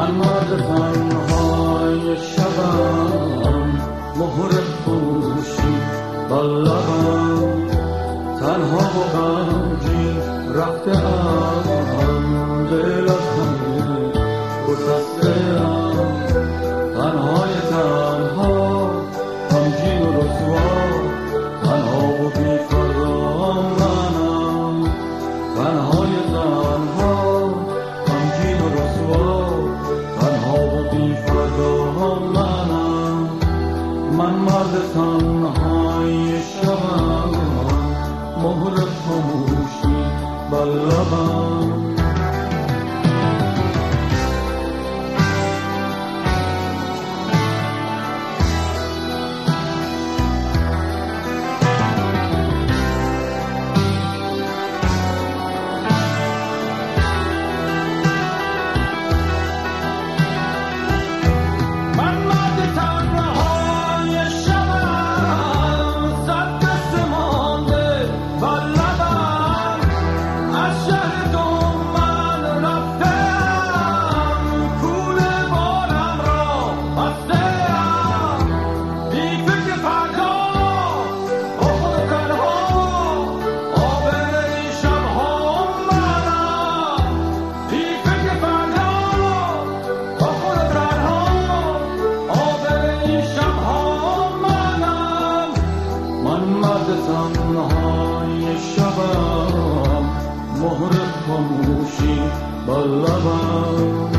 من مرد تنهای شبم، مهر خاموشی بر لبم، تنها و غمگین رفته‌ام، دل از همه گسسته‌ام، تنهای تنها، غمگین و رسوا، تنها و بی‌فردا منم، تنهای تنها، غمگین و رسوا، تنها و بی‌فردا منم. من مرد تنهای شبم، مهر خاموشی بر لبم. تنهای شبم، مهر خاموشی بر لبم.